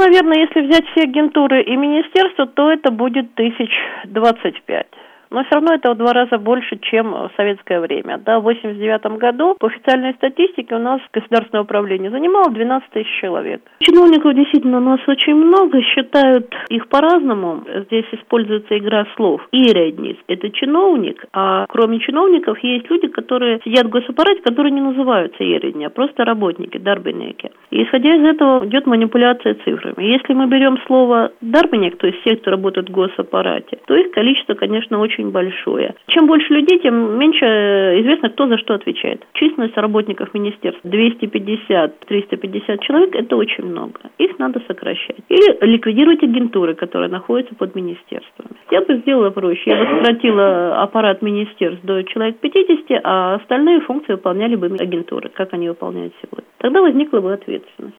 наверное, если взять все агентуры и министерства, то это будет 1025. Но все равно это в 2 раза больше, чем в советское время. Да, в 1989 году по официальной статистике у нас государственное управление занимало 12 тысяч человек. Чиновников действительно у нас очень много, считают их по-разному. Здесь используется игра слов. Иредниц – это чиновник, а кроме чиновников есть люди, которые сидят в госаппарате, которые не называются иредни, а просто работники, дарбинеки. И исходя из этого идет манипуляция цифрами. Если мы берем слово дарбинек, то есть те, кто работает в госаппарате, то их количество, конечно, очень большое. Чем больше людей, тем меньше известно, кто за что отвечает. Численность работников министерств 250-350 человек – это очень много. Их надо сокращать. Или ликвидировать агентуры, которые находятся под министерствами. Я бы сделала проще. Я бы сократила аппарат министерств до человек 50, а остальные функции выполняли бы агентуры, как они выполняют сегодня. Тогда возникла бы ответственность.